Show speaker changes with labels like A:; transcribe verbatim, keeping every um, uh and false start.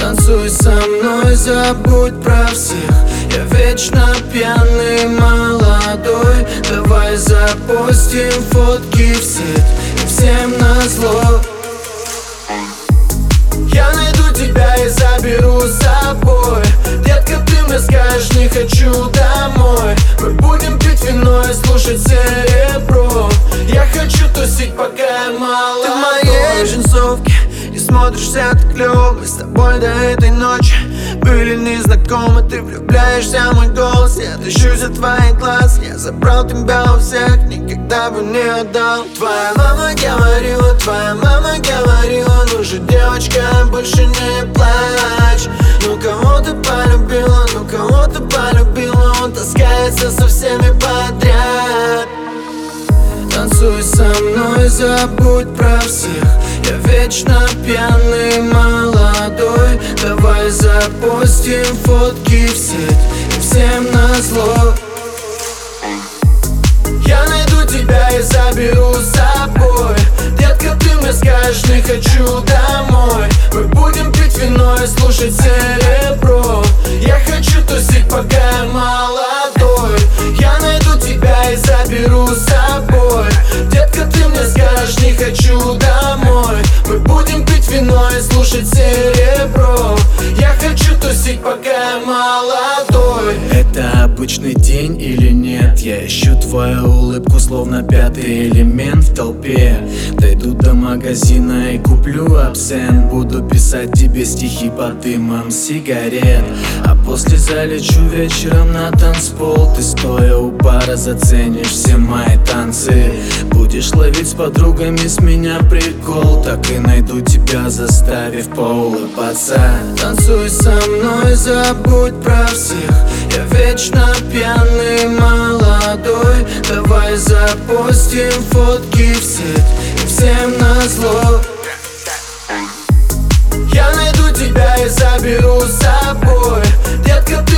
A: Танцуй со мной, забудь про всех. Я вечно пьяный, молодой. Давай запустим фотки в сеть и всем назло. Я найду тебя и заберу с собой. Детка, ты мне скажешь, не хочу домой. Мы будем пить вино и слушать серебро. Я хочу тусить, пока я молодой. Ты в моей джинсовке и смотришься так клёво. Мы с тобой до этой ночи были незнакомы. Ты влюбляешься в мой голос, я тащусь от твоих глаз. Я забрал тебя у всех, никогда бы не отдал. Твоя мама говорила, твоя мама говорила: ну же, девочка, больше не плачь. Ну кого ты полюбила, ну кого ты полюбила, он таскается со всеми подряд. Танцуй со мной, забудь про всех. Я вечно пьяный, молодой. Давай запустим фотки в сеть и всем назло. Я найду тебя и заберу с собой. Детка, ты мне скажешь, не хочу домой. Мы будем пить вино и слушать серебро. Я хочу тусить, пока я молодой. Я найду тебя и заберу с собой. Детка, ты мне скажешь, не хочу домой. Мы будем пить вино и слушать серебро. Я хочу тусить, пока я молодой.
B: Это обычный день или нет? Я ищу твою улыбку, словно пятый элемент в толпе. Дойду до магазина и куплю абсент. Буду писать тебе стихи под дымом сигарет. А после залечу вечером на танцпол. Ты стоя у бара заценишь все мои танцы. Будешь ловить с подругами с меня прикол. Так и найду тебя, заставив поулыбаться.
A: Танцуй со мной, забудь про всех. Я вечно пьяный, молодой. Давай запустим фотки в сеть и всем назло. Я найду тебя и заберу с собой. Детка,